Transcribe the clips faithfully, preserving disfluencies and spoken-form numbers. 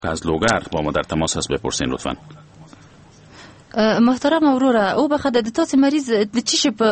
از لوگر با ما در تماس هست، بپرسین لطفاً. محترم وروره، او بخد د تاسو مریض د چیش په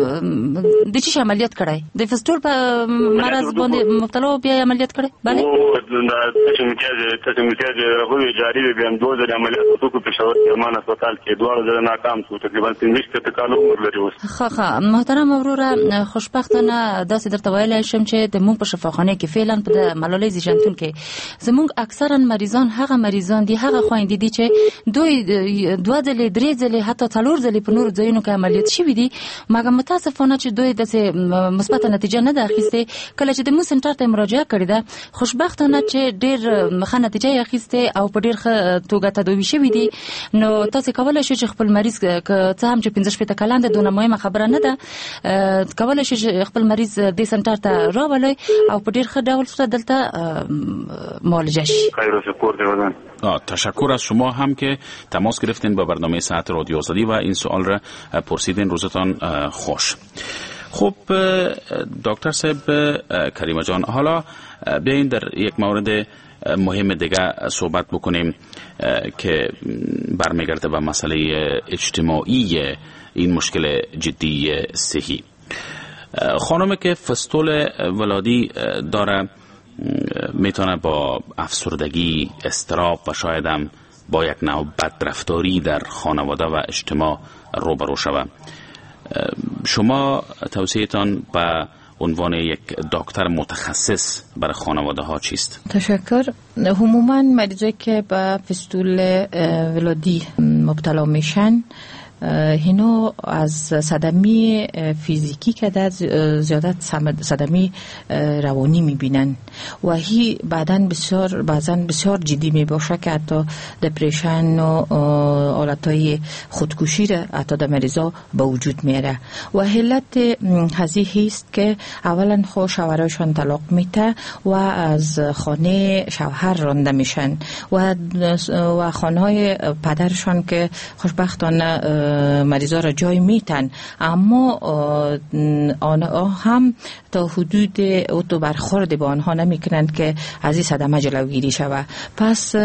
د چیش عملیات کړای د فستول په مرض باندې مبتلا او بیا عملیات کړای؟ بله او د تاسو مکیاج تاسو مکیاج راغوي جاری به هم دوه ځله عملیات وکړو په پېښور درمان هسپتال کې، دوه ځله ناکام شو، تقریبا پنځه کال عمر لري اوس. ښه ښه محترم وروره، خوشبختانه داسې درته ویلی شم چې د مونږ په شفاخانه کې فعلا په د ملالۍ زیږنتون کې زمونږ اکثرا مریضان هغه مریضان دي، هغه خویندې دي چې دوی دوه ځلې درې ځلې حتی څلور ځلې په نورو ځایونو کې عملیات شوي دي، مګر متاسفانه چې دوی داسې مثبته نتیجه نه ده اخیستې. کله چې د مو سنټر ته مراجعه کړې ده، خوشبختانه چې ډېر ښه نتیجه یې اخیستې او په ډېر ښه توګه تداوي شوي دي. نو تاسې کولی شئ چې خپل مریض که څه هم چې پنځه شپېته کلن ده، دونه مهمه خبره نه ده، کولی شئ چې خپل مریض دې سنټر ته راولئ او په ډېر ښه ډول سره دلته معالجه شي. تشکر از شما هم که تماس گرفتین با برنامه ساعت رادیو آزادی و این سوال را پرسیدین. روزتان خوش. خب دکتر صاحب کریمه جان، حالا بیاین در یک مورد مهم دیگه صحبت بکنیم که برمیگرده به مسئله اجتماعی این مشکل جدی صحی. خانمی که فستول ولادی داره میتونه با افسردگی، اضطراب و شاید هم با یک نوع بدرفتاری در خانواده و اجتماع روبرو شود. شما توصیه‌تان به عنوان یک دکتر متخصص برای خانواده ها چیست؟ تشکر. عموما مریضایی که به فستول ولادی مبتلا میشن، اینو از صدمه فیزیکی که در زیادت صدمه روانی میبینن و هی بعدن بسیار بعضن بسیار جدی میباشه که حتی دپریشن و حالتهای خودکشی را حتی در مریضا به وجود میاره. و علت هزی هست که اولا خو شوهرشان طلاق میته و از خانه شوهر رانده میشن و و خانه های پدرشان که خوشبختانه مریضا را جای میتن، اما آنها هم تا حدود او تو برخورد با آنها نمیکنند که از این صدمه جلوگیری شود. پس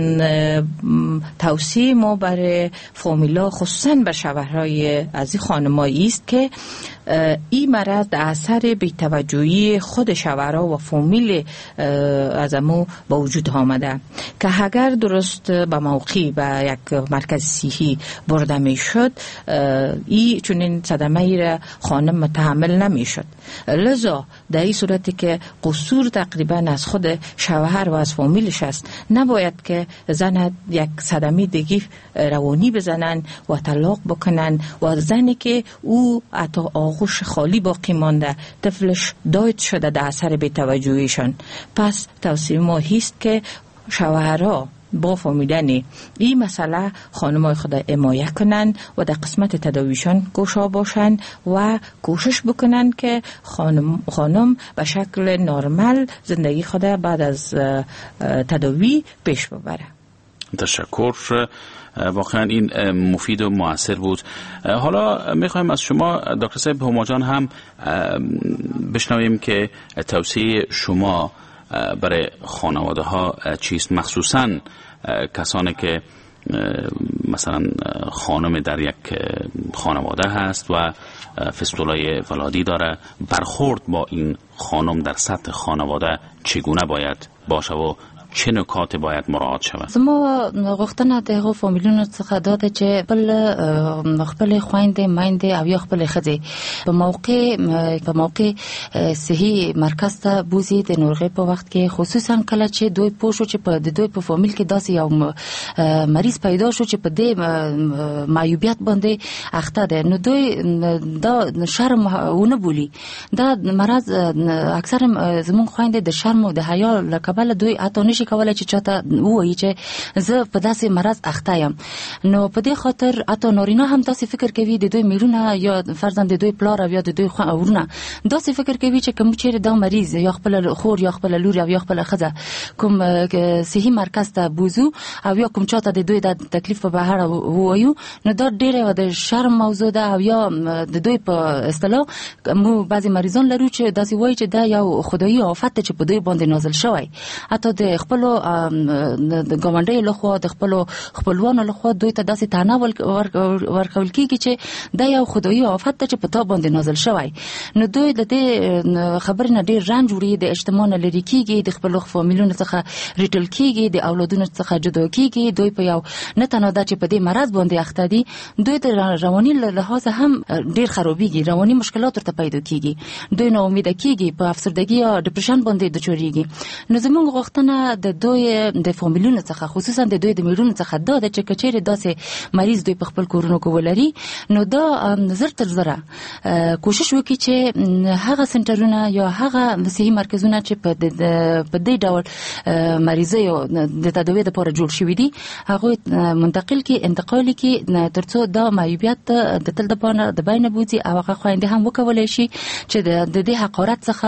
توصیه ما برای فامیلا خصوصا بر شوهرای از این خانمایی است که این مرض در اثر بی‌توجهی خود شوهرها و فامیل از امو به وجود آمده که اگر درست به موقع به یک مرکز صحی برده می شد، این چنین صدمه ای را خانم متحمل نمی شد. لذا در این صورتی که قصور تقریبا از خود شوهر و از فامیلش است، نباید که زن یک صدمه دیگه روانی بزنن و طلاق بکنن و زنی که او حتی آغوش خالی باقی مانده، طفلش داید شده در اثر بی‌توجهیشان. پس توصیه ما هست که شوهرها با فهمیدن این مسئله خانمای خود حمایه کنن و در قسمت تداویشان گوشا باشن و کوشش بکنن که خانم خانم به شکل نرمال زندگی خود بعد از تداوی پیش ببره. تشکر، واقعا این مفید و مؤثر بود. حالا میخوایم از شما دکتر صاحب هماجان هم بشنویم که توصیه شما برای خانواده ها چیست، مخصوصا کسانی که مثلا خانم در یک خانواده هست و فستولای ولادی داره، برخورد با این خانم در سطح خانواده چگونه باید باشه و چه نکات باید مراعات شود؟ زما غوښتنه د هغو فامیلونو څخه دا ده چې خپل خپل خویندې میندې او یا خپل ښځې په موقع په موقع صحي مرکز ته بوزي د ناروغۍ په وخت کې، خصوصا کله چې دوی پوه شو چې په د دوی په فامیل کې داسې یو مریض پیدا شو چې په دې معیوبیت باندې اخته ده، نو دوی دا شرم ونه بولي. دا مرض اکثر زموږ خویندې د شرم او د حیا له کبله دوی حتی کولای چې چاته وایي چې زه په داسې مرض اخته یم. نو په دې خاطر حتی نارینه هم داسې فکر کوي، د دوی میرونه یا فرضاً د دوی پلار او یا د دوی ورونه داسې فکر کوي چې کوم چیرې دا مریض یا خپل خور یا خپل لور یا خپل ښځه کوم صحي مرکز ته بوزو او یا کوم چاته د دوی د تکلیف په بهر وایو، نو دا ډېره د شرم موضوع ده. او یا د دوی په اصطلاح مو بعضی مریضان لرو چې داسې وایي چې دا یو خدایي آفت چې په دوی باندې نازل شوی، حتی د خپل ګاونډي له خوا د خپل خپلوانو له خوا دوی ته داسې تانا ورکول کیږي چې دا یو خدایي آفت ده چې په تا باندې نازل شوی. نو دوی د دې خبرې نه ډیر رنج وړي، د اجتماع نه لري کیږي، د خپل فامیلونو څخه ریټل کیږي، د اولادونو څخه جدا کیږي. دوی په یو نه تنها ده چې په دې مرض باندې اخته دي، دوی د رواني له لحاظ هم ډیر خرابېږي، رواني مشکلات ورته پیدا کیږي، دوی نه امید کیږي، په افسردګي یا ډیپریشن باندې دچوريږي. نو زموږ غوښتنه د دوی د فامیلونو څخه خصوصا د دوی د میړونو څخه دا ده چې کچېره داسې مریض دوی په خپل کورونو کې ولري، نو دا زر تر زره کوشش وکړي چې هغه سنټرونه یا هغه صحي مرکزونه چې په په دې ډول مریضي او د تداوی لپاره جوړ شوي دي هغه منتقل کې انتقال کې ترڅو دا معیوبیت د تل د پانه د بین بوزي او هغه خويندې هم وکولای شي چې د دې حقارت څخه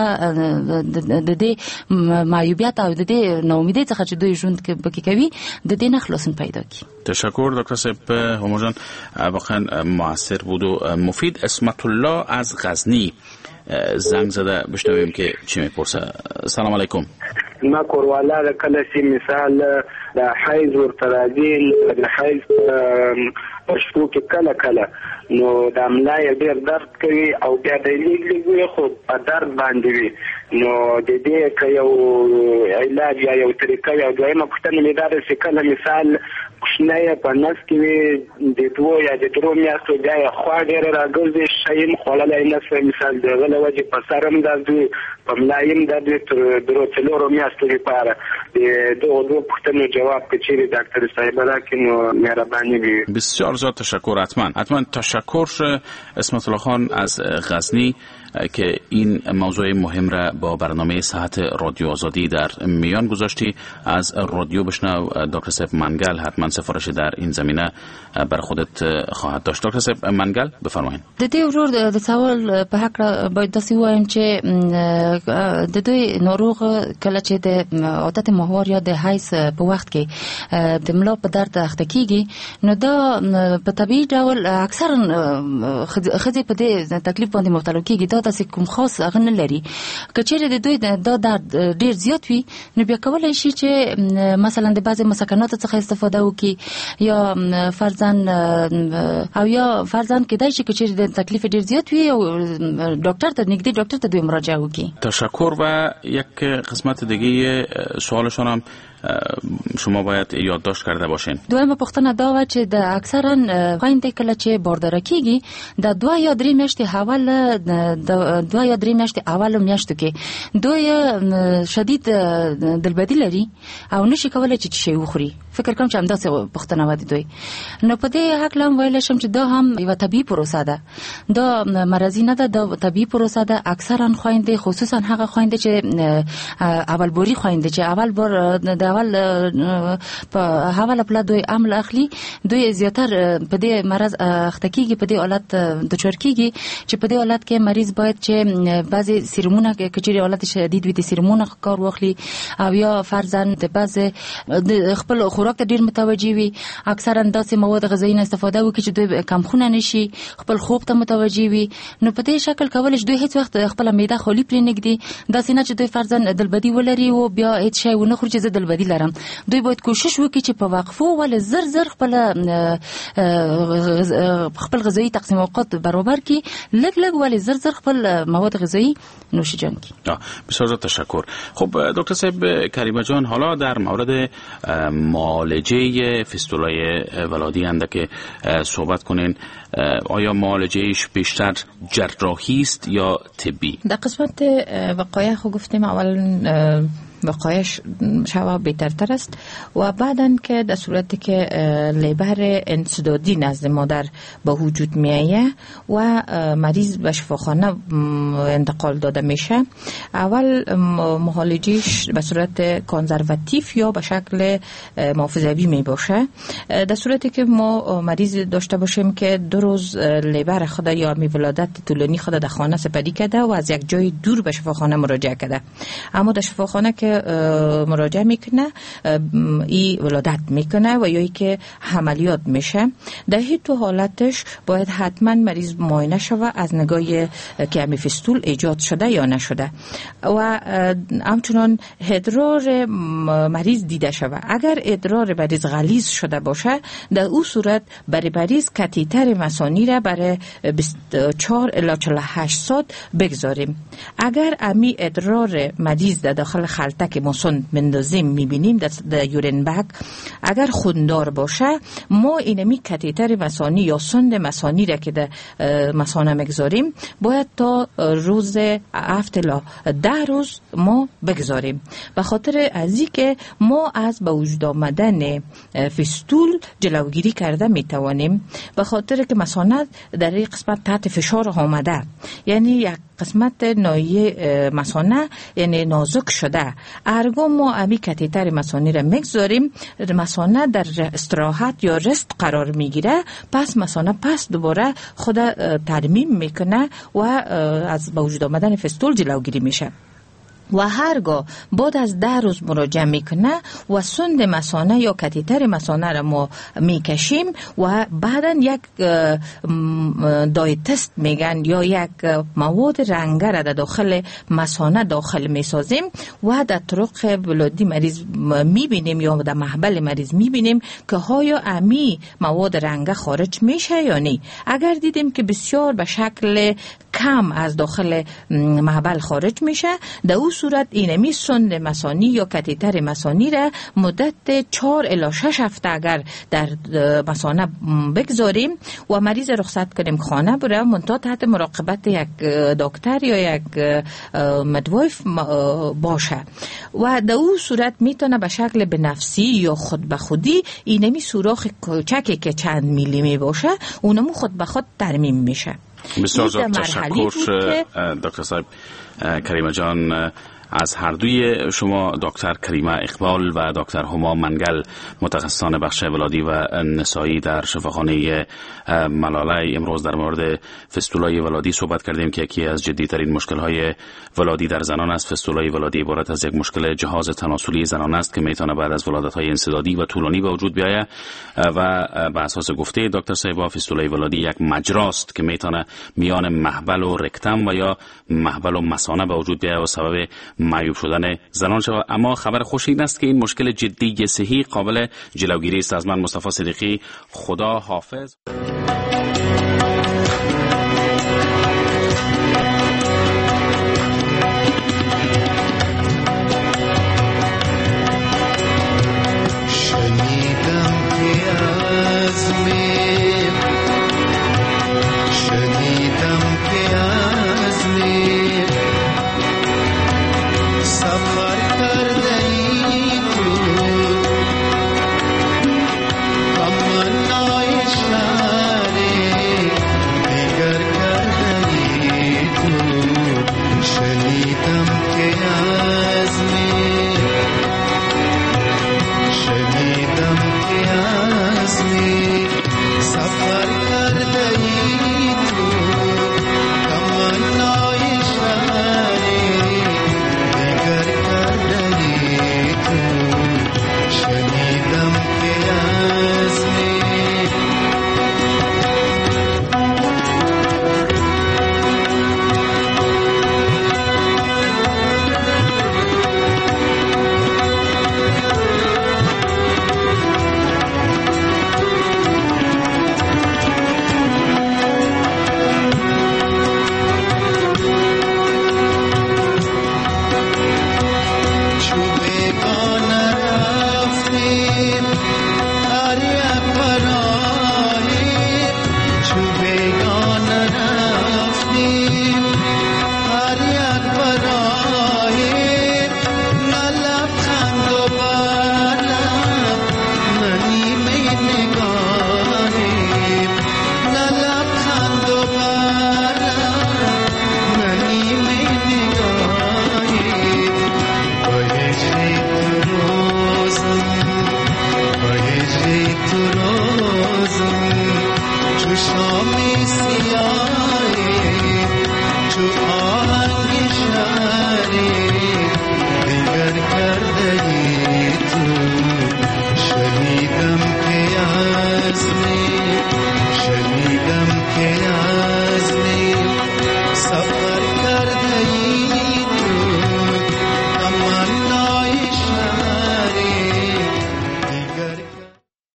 د دې معیوبیت او د دې ناامیدۍ څخه چې دوی ژوند کې کوي د دې نه خلاصون پیدا کړي. تشکر دکتر صاحب. همو جان واقعا موثر بود و مفید. اسمت الله از غزنی زنگ زده، بشنویم که چی میپرسه. سلام علیکم. ما کوروالا کله سی مثال د حیض ورته راځي، د حیض پښتو کې کله کله نو د املای ډیر درد کوي او بیا د لیګ لیګ خو په درد باندې وي. نو د دې که یو علاج یا یو طریقه یا دویمه پوښتنه مې دا ده چې کله مثال کوچنی په نس کې وي د دوو یا د درو میاشتو بیا یې خوا ډېره راګرځي، ښه یم خوړلی نس مثال د هغه له وجې په سر هم درد وي، په ملا یم درد وي تر درو څلورو میاشتو لپاره. د دغو دوو پوښتنو جواب که چیرې ډاکټر صاحبه راکړي نو مهرباني وي. بسیار زیاد تشکر. حتما حتما تشکر اسمت الله خان از غزنی که این موضوع مهم را با برنامه صحت رادیو آزادی در میان گذاشتی. از رادیو بشنو دکتر صاحب منگل حتما سفارش در این زمینه بر خودت خواهد داشت. دکتر صاحب منگل بفرمایید. د دې ورور د سوال په حق باید داسې وایم چې د دوی ناروغ کله چې د عادت ماهوار یا د حیض په وخت کې د ملا په درد اخته کیږي نو دا په طبیعي ډول اکثرا ښځې په دې تکلیف باندې مبتلا کیږي. دا داسې کوم خاص هغه نه لري. که چیرې د دوی دا درد ډیر زیات وي نو بیا کولی شي چې مثلا د بعضې مسکناتو څخه استفاده وکړي یا فرضاً او یا فرضاً کېدای شي که چیرې د تکلیف ډیر زیات وي او ډاکټر ته نږدې ډاکټر ته دوی مراجعه وکړي. تشکر. و یک قسمت دیگه سوالشون هم شما باید یادداشت کرده باشین. دویمه پوښتنه دا و چې د اکثرا خویندې کله چې بارداره کیږي د دوه یا درې میاشتې اول د دوه یا درې میاشتې اول میاشتو کې دوی شدید دلبدي لري او نشي کولای چې شی وخوري. فکر کوم چې همداسې پوښتنه و د دوی. نو په دې حق لم ویل شم چې دا هم یو طبيعي پروسه ده، دا مرضی نه ده، دا طبيعي پروسه ده. اکثرا خویندې خصوصا هغه خویندې چې اول بوري خویندې چې اول بار د اول په حواله په دوی عمل اخلي دوی زیاتر په دې مرض اخته کیږي، په دې حالت د چور کیږي چې په دې حالت کې مریض باید چې بعضی سیرومونه کې کچېری حالت شدید وي د سیرومونه کار واخلي او یا فرضاً د بعضی خپل خوراک ته ډیر متوجي وي، اکثرا داسې مواد غذایی نه استفاده وکړي چې دوی کمخونه نشي، خپل خوب ته متوجي وي. نو په دې شکل کولای شي دوی هیڅ وخت خپل معده خالی پرې نګدي، داسې نه چې دوی فرضاً دلبدي ولري او بیا هیڅ شی ونه خوري چې زه دلبدي لرم. دوی باید کوشش وکړي چې په وقفو ول زر زر خپل خپل غذایی تقسیم اوقات برابر کړي، لګ لګ ول زر زر خپل مواد غذایی نوش جان کړي. بسیار تشکر. خب دکتر صاحب کریمه جان، حالا در مورد معالجه فیستولای ولادی انده که صحبت کنین. آیا معالجهش بیشتر جراحی است یا طبی؟ در قسمت وقایع خو گفتیم اول وقایش شوا بهترتر است و بعدن که در صورتی که لیبر انسدادی نزد مادر به وجود میایه و مریض به شفاخانه انتقال داده میشه، اول معالجهش به صورت کانزرواتیو یا به شکل محافظوی می باشه. در صورتی که ما مریض داشته باشیم که دو روز لیبر خود یا می ولادت طولانی خود در خانه سپری کرده و از یک جای دور به شفاخانه مراجعه کرده، اما در شفاخانه که که مراجعه میکنه ای ولادت میکنه و یا که عملیات میشه، در هیچ تو حالتش باید حتما مریض معاینه شود از نگاه که امی فستول ایجاد شده یا نشده و همچنان ادرار مریض دیده شود. اگر ادرار مریض غلیظ شده باشه، در او صورت برای مریض کاتتر مثانی را برای بیست و چهار الی چهل و هشت ساعت بگذاریم. اگر امی ادرار مریض در داخل خلطه که مسند مندازیم میبینیم در یورین بگ، اگر خوندار باشه، ما اینمی کاتتر مثانی یا سند مثانی را که در مثانه میگذاریم باید تا روز هفت الی ده روز ما بگذاریم، به خاطر ازی که ما از به وجود آمدن فستول جلوگیری کرده میتوانیم، به خاطر که مثانه در این قسمت تحت فشار آمده، یعنی یک قسمت ناحیه مثانه یعنی نازک شده. ارگو ما امی کاتتر مثانی را میگذاریم، مثانه در استراحت یا رست قرار میگیره، پس مثانه پس دوباره خود ترمیم میکنه و از به وجود آمدن فستول جلوگیری میشه. و هرگاه بعد از ده روز مراجعه میکنه و سند مثانه یا کاتتر مثانه را ما میکشیم و بعدا یک دای تست میگن یا یک مواد رنگه را در داخل مثانه داخل میسازیم و در طرق ولادی مریض میبینیم یا در محبل مریض میبینیم که های امی مواد رنگه خارج میشه یا نه. اگر دیدیم که بسیار به شکل کم از داخل محبل خارج میشه، در او صورت اینمی سند مثانی یا کاتتر مثانی را مدت چهار الی شش هفته اگر در مثانه بگذاریم و مریض رخصت کنیم خانه بره، منتها تحت مراقبت یک دکتر یا یک مدوایف باشه و در او صورت میتونه به شکل بنفسی یا خود به خودی اینمی سوراخ کوچکی که چند میلی می باشه اونمو خود به خود ترمیم میشه. بسیار زیاد تشکر دکتر صاحب کریمه جان از هر دوی شما، دکتر کریمه اقبال و دکتر هما منگل، متخصصان بخش ولادی و نسایی در شفاخانه ملاله. امروز در مورد فستولای ولادی صحبت کردیم که یکی از جدیترین مشکل‌های ولادی در زنان است. فستولای ولادی عبارت از یک مشکل جهاز تناسلی زنان است که میتونه بعد از ولادت‌های انسدادی و طولانی به وجود بیاید و بر اساس گفته دکتر صاحب، فستولای ولادی یک مجراست که میتونه میان محبل و رکتم و یا محبل و مثانه به وجود بیاید و سبب معیوب شدن زنان شود. اما خبر خوش این است که این مشکل جدی صحی قابل جلوگیری است. از من مصطفی صدیقی، خدا حافظ.